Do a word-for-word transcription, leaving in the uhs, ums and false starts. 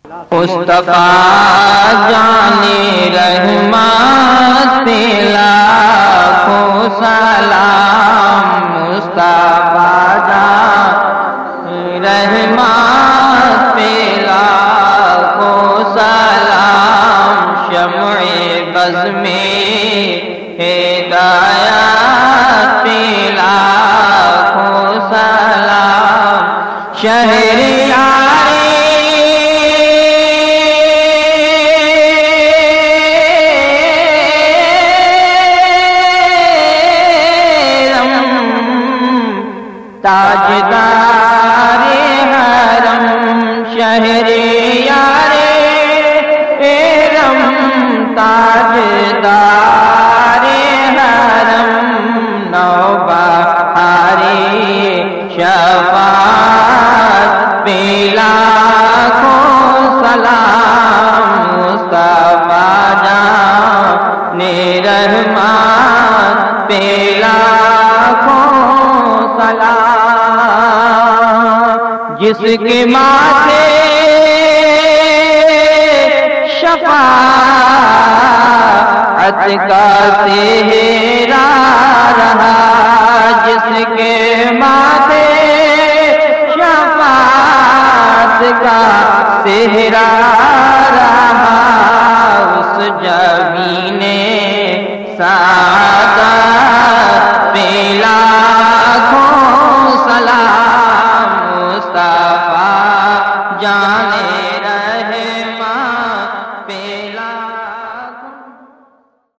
مصطفیٰ جانی رحمت پہ لاکھوں سلام، مصطفیٰ جانی رحمت پہ لاکھوں سلام، شمع بز میں ہدایت پہ لاکھوں سلام، شہریار تاجدار حرم، شہریار حرم، تاجدار حرم، نوبہاری شفاعت پہ لاکھوں سلام، مصطفیٰ جان رحمت پہ لاکھوں سلام، جس کے ماتھے شفاعت کا سہرا رہا،